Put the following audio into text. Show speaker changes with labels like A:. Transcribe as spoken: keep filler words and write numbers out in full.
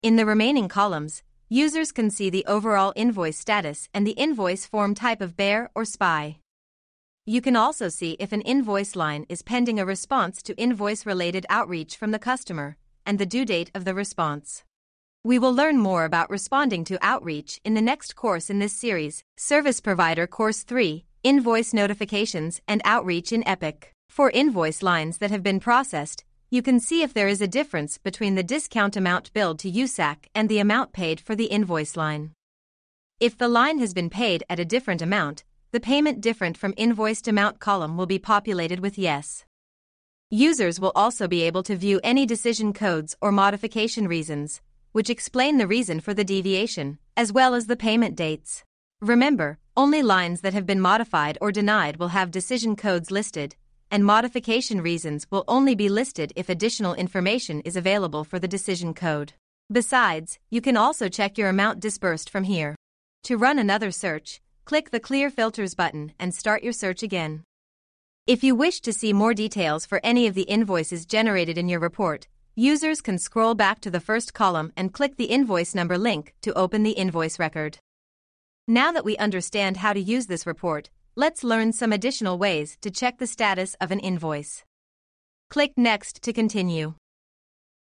A: In the remaining columns, users can see the overall invoice status and the invoice form type of bear or spy. You can also see if an invoice line is pending a response to invoice-related outreach from the customer, and the due date of the response. We will learn more about responding to outreach in the next course in this series, Service Provider Course three, Invoice Notifications and Outreach in Epic. For invoice lines that have been processed, you can see if there is a difference between the discount amount billed to U S A C and the amount paid for the invoice line. If the line has been paid at a different amount, the payment different from invoiced amount column will be populated with yes. Users will also be able to view any decision codes or modification reasons, which explain the reason for the deviation, as well as the payment dates. Remember, only lines that have been modified or denied will have decision codes listed, and modification reasons will only be listed if additional information is available for the decision code. Besides, you can also check your amount disbursed from here. To run another search, click the Clear Filters button and start your search again. If you wish to see more details for any of the invoices generated in your report, users can scroll back to the first column and click the invoice number link to open the invoice record. Now that we understand how to use this report, let's learn some additional ways to check the status of an invoice. Click Next to continue.